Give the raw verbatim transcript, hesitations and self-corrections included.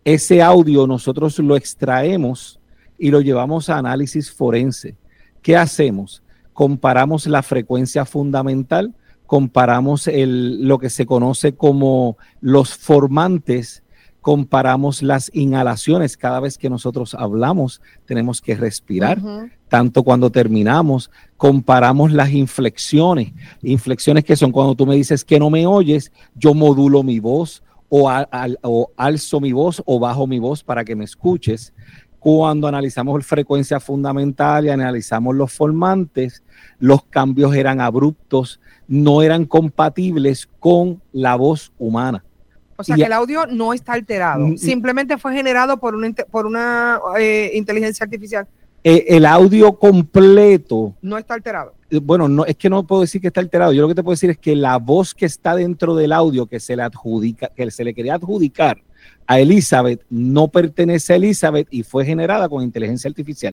ese audio nosotros lo extraemos y lo llevamos a análisis forense. ¿Qué hacemos? Comparamos la frecuencia fundamental, comparamos el, lo que se conoce como los formantes, comparamos las inhalaciones. Cada vez que nosotros hablamos, tenemos que respirar, uh-huh. tanto cuando terminamos, comparamos las inflexiones, inflexiones que son cuando tú me dices que no me oyes, yo modulo mi voz o, al, al, o alzo mi voz o bajo mi voz para que me escuches. Cuando analizamos frecuencia fundamental y analizamos los formantes, los cambios eran abruptos, no eran compatibles con la voz humana. O sea, y que el audio no está alterado, simplemente fue generado por una, por una eh, inteligencia artificial. Eh, el audio completo no está alterado. Eh, bueno, no, es que no puedo decir que está alterado. Yo lo que te puedo decir es que la voz que está dentro del audio que se le adjudica, que se le quería adjudicar a Elizabeth, no pertenece a Elizabeth y fue generada con inteligencia artificial.